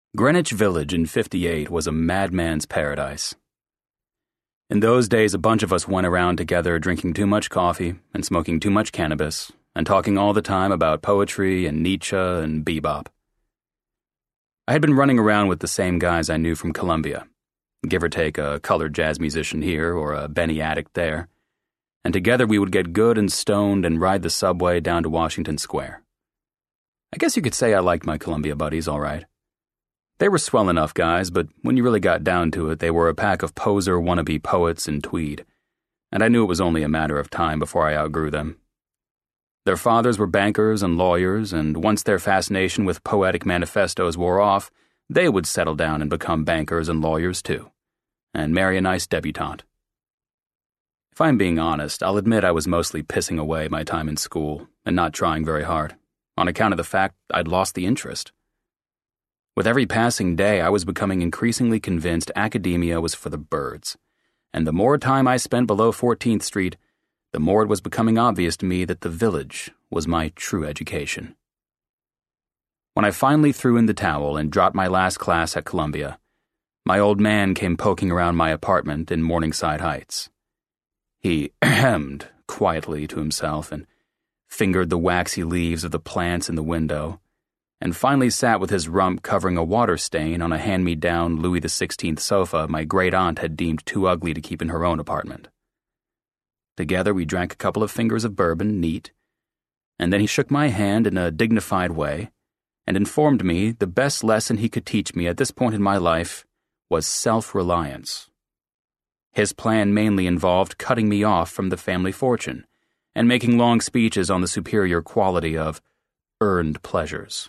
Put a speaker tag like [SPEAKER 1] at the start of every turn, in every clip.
[SPEAKER 1] Greenwich Village in '58 was a madman's paradise. In those days, a bunch of us went around together drinking too much coffee and smoking too much cannabis and talking all the time about poetry and Nietzsche and bebop. I had been running around with the same guys I knew from Columbia, give or take a colored jazz musician here or a Benny addict there, and together we would get good and stoned and ride the subway down to Washington Square. I guess you could say I liked my Columbia buddies all right. They were swell enough guys, but when you really got down to it, they were a pack of poser wannabe poets in tweed, and I knew it was only a matter of time before I outgrew them. Their fathers were bankers and lawyers, and once their fascination with poetic manifestos wore off, they would settle down and become bankers and lawyers too, and marry a nice debutante. If I'm being honest, I'll admit I was mostly pissing away my time in school and not trying very hard, on account of the fact I'd lost the interest. With every passing day, I was becoming increasingly convinced academia was for the birds, and the more time I spent below 14th Street, the more it was becoming obvious to me that the village was my true education. When I finally threw in the towel and dropped my last class at Columbia, my old man came poking around my apartment in Morningside Heights. He ahemed quietly to himself and fingered the waxy leaves of the plants in the window, and finally sat with his rump covering a water stain on a hand-me-down Louis XVI sofa my great-aunt had deemed too ugly to keep in her own apartment. Together we drank a couple of fingers of bourbon, neat, and then he shook my hand in a dignified way and informed me the best lesson he could teach me at this point in my life was self-reliance. His plan mainly involved cutting me off from the family fortune and making long speeches on the superior quality of earned pleasures.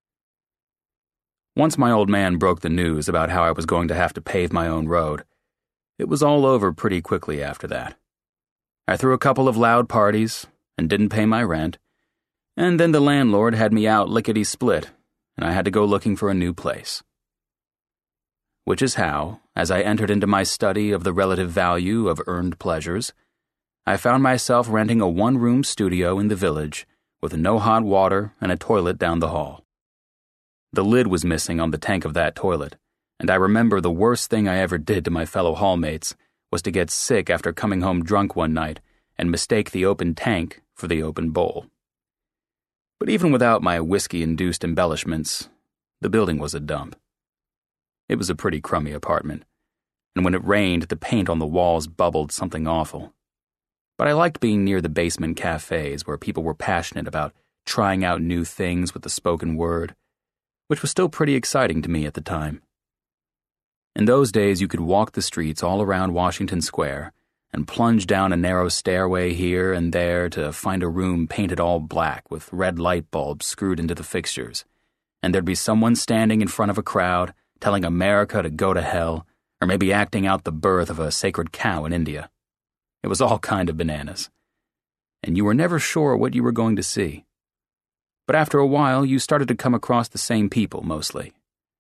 [SPEAKER 1] Once my old man broke the news about how I was going to have to pave my own road, it was all over pretty quickly after that. I threw a couple of loud parties and didn't pay my rent, and then the landlord had me out lickety-split, and I had to go looking for a new place. Which is how, as I entered into my study of the relative value of earned pleasures, I found myself renting a one-room studio in the village with no hot water and a toilet down the hall. The lid was missing on the tank of that toilet, and I remember the worst thing I ever did to my fellow hallmates was to get sick after coming home drunk one night and mistake the open tank for the open bowl. But even without my whiskey-induced embellishments, the building was a dump. It was a pretty crummy apartment, and when it rained, the paint on the walls bubbled something awful. But I liked being near the basement cafes where people were passionate about trying out new things with the spoken word, which was still pretty exciting to me at the time. In those days, you could walk the streets all around Washington Square and plunge down a narrow stairway here and there to find a room painted all black with red light bulbs screwed into the fixtures, and there'd be someone standing in front of a crowd telling America to go to hell, or maybe acting out the birth of a sacred cow in India. It was all kind of bananas, and you were never sure what you were going to see. But after a while, you started to come across the same people, mostly.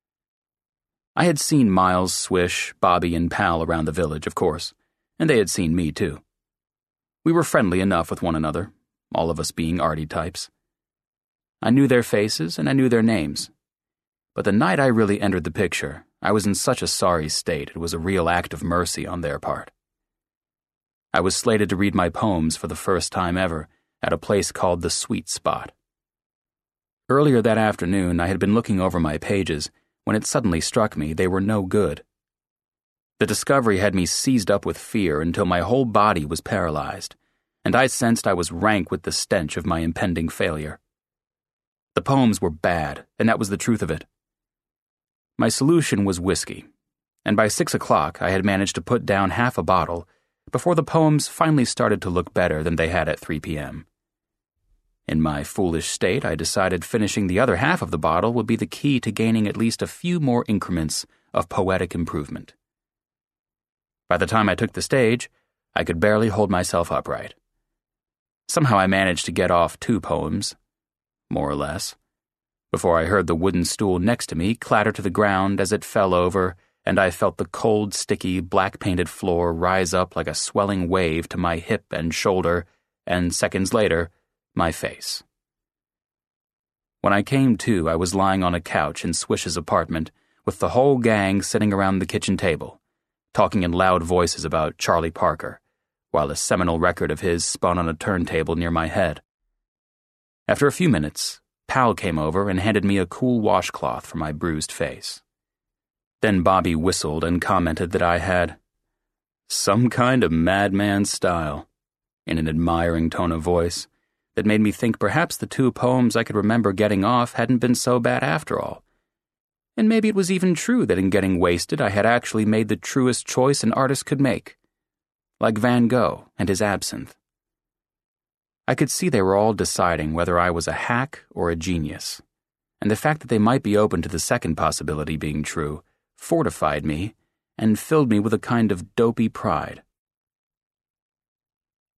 [SPEAKER 1] I had seen Miles, Swish, Bobby, and Pal around the village, of course, and they had seen me, too. We were friendly enough with one another, all of us being arty types. I knew their faces, and I knew their names. But the night I really entered the picture, I was in such a sorry state it was a real act of mercy on their part. I was slated to read my poems for the first time ever at a place called the Sweet Spot. Earlier that afternoon, I had been looking over my pages when it suddenly struck me they were no good. The discovery had me seized up with fear until my whole body was paralyzed, and I sensed I was rank with the stench of my impending failure. The poems were bad, and that was the truth of it. My solution was whiskey, and by 6 o'clock I had managed to put down half a bottle before the poems finally started to look better than they had at 3 p.m. In my foolish state, I decided finishing the other half of the bottle would be the key to gaining at least a few more increments of poetic improvement. By the time I took the stage, I could barely hold myself upright. Somehow I managed to get off 2 poems, more or less, before I heard the wooden stool next to me clatter to the ground as it fell over, and I felt the cold, sticky, black-painted floor rise up like a swelling wave to my hip and shoulder, and seconds later, my face. When I came to, I was lying on a couch in Swish's apartment with the whole gang sitting around the kitchen table, talking in loud voices about Charlie Parker, while a seminal record of his spun on a turntable near my head. After a few minutes, Pal came over and handed me a cool washcloth for my bruised face. Then Bobby whistled and commented that I had some kind of madman style, in an admiring tone of voice that made me think perhaps the 2 poems I could remember getting off hadn't been so bad after all. And maybe it was even true that in getting wasted I had actually made the truest choice an artist could make, like Van Gogh and his absinthe. I could see they were all deciding whether I was a hack or a genius, and the fact that they might be open to the second possibility being true fortified me and filled me with a kind of dopey pride.